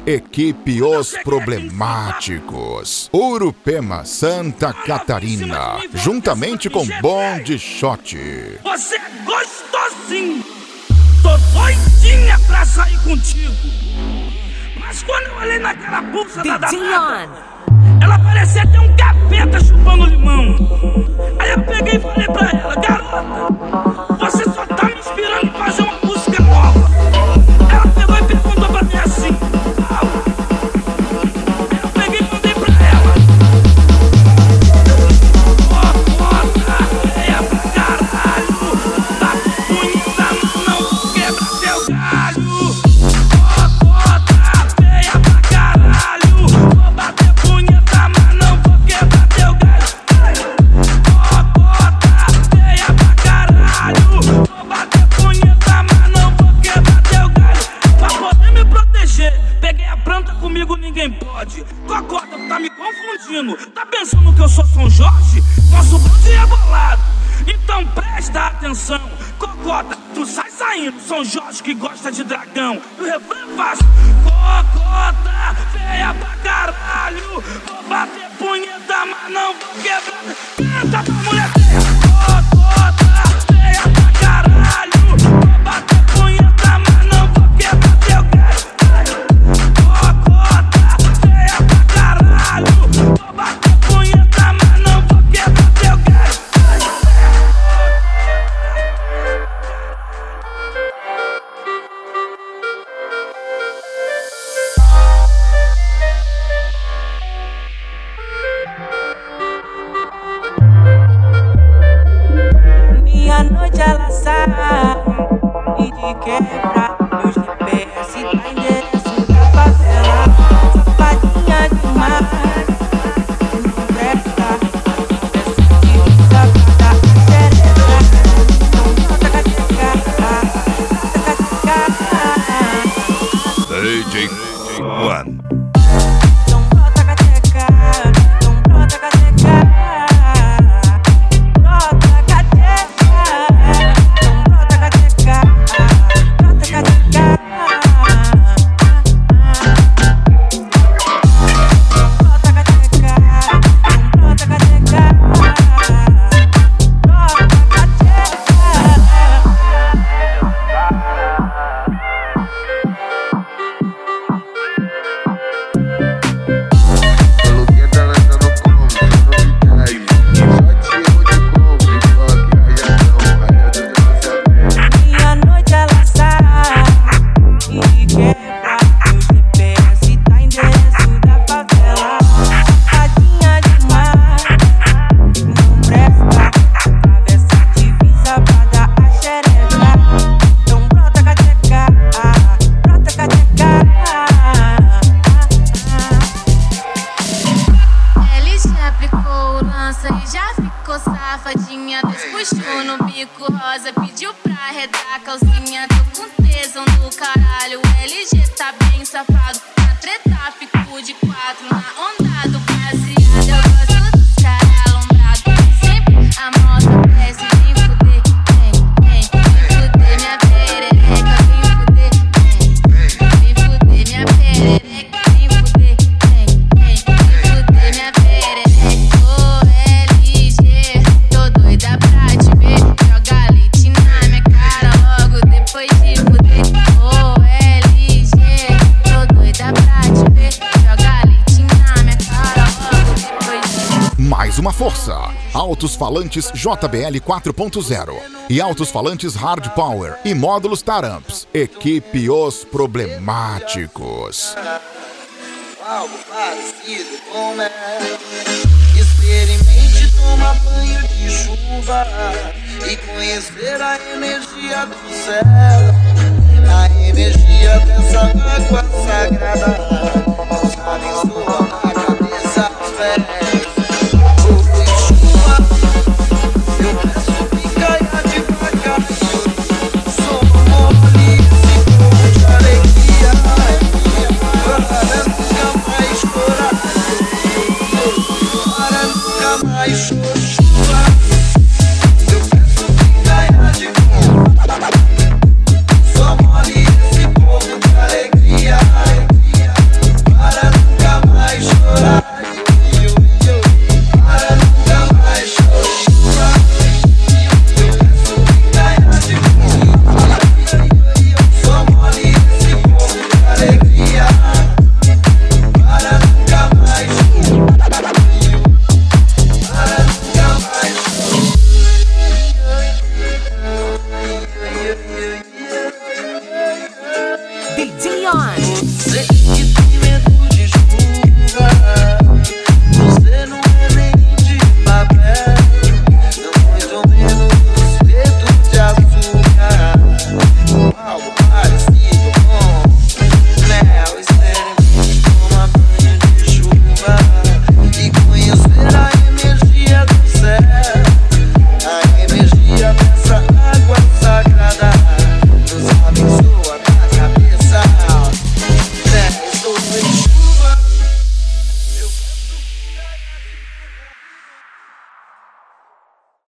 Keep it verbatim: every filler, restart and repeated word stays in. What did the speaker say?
Equipe Os Problemáticos, Urupema, Santa Catarina, juntamente com Bonde Shot. Você é gostosinho, tô doidinha pra sair contigo. Mas quando eu olhei naquela bolsa da danada, ela parecia ter um capeta chupando limão. Aí eu peguei e falei pra ela: garota, você só tá me inspirando a fazer uma música nova. Ela pegou e perguntou pra mim assim: aí eu peguei e mandei pra ela: Cocota feia pra caralho, tá bonita, mas não vou quebrar teu galho. Cocota feia pra caralho, vou bater punheta, mas não vou quebrar teu galho. Cocota feia pra caralho, vou bater punheta, mas não vou quebrar teu galho. Pra poder me proteger, peguei a planta, comigo ninguém pode. Cocota, tá me confundindo, tá pensando que eu sou São Jorge? Nosso bonde é bolado, então presta atenção. Cocota, tu sai saindo, São Jorge que gosta de dragão. E o refrão é fácil: Cocota feia pra caralho, vou bater punheta, mas não vou quebrar. Canta pra mulher feia. Cocota feia pra caralho, vou bater punheta, mas não vou quebrar teu galho. Cocota feia pra caralho, vou bater punheta, mas não vou quebrar teu galho. Meia-noite ela sai e de quebra meus G P S tá endereço da favela. Safadinha demais, não presta. Essa divisa pra dar xereca. Não bota cateca, cateca. D J One. Não bota cateca, não bota cateca. Brota cateca, não brota cateca, brota cateca. Brota cateca, não brota cateca, brota cateca. Pelo que tá lançando como novidade, só te amo de como e toque rajadão, rajadão de lançamento. Meia-noite ela sai e quebra meu G P S tá endereço da favela. Safadinha demais, não presta. Atravessa a divisa pra dar a xereca. Então brota cateca, brota cateca. Ele já aplicou o lança e já ficou safadinha. Despuxou no bico rosa, pediu pra arredar a calcinha. Tô com tesão do caralho, o L G tá bem safado. Na treta fico de quatro, na onda do baseado. Eu gosto dos caras alombrados, sempre a moça desce. Vem fuder, vem, vem, vem fuder minha perereca. Vem fuder, vem, vem fuder minha perereca. Vem fuder, vem, vem, vem fuder minha perereca. Ô L G, tô doida pra te ver. Joga leite na minha cara logo depois de fuder. Ô L G, tô doida pra te ver. Joga leite na minha cara logo depois de fuder. Mais uma força. Altos falantes J B L quatro ponto zero e altos falantes Hard Power e módulos Taramps. Equipe Os Problemáticos. Algo parecido com é. Experimente tomar banho de chuva e conhecer a energia do céu, a energia dessa água sagrada. Usar em sua cabeça os pés. Fogo e chuva, eu peço que caia devagarinho. Sou mole, esse povo de alegria, para nunca mais chorar, para nunca mais chorar. Eu peço que caia devagarinho. Sou mole, esse povo de alegria, on.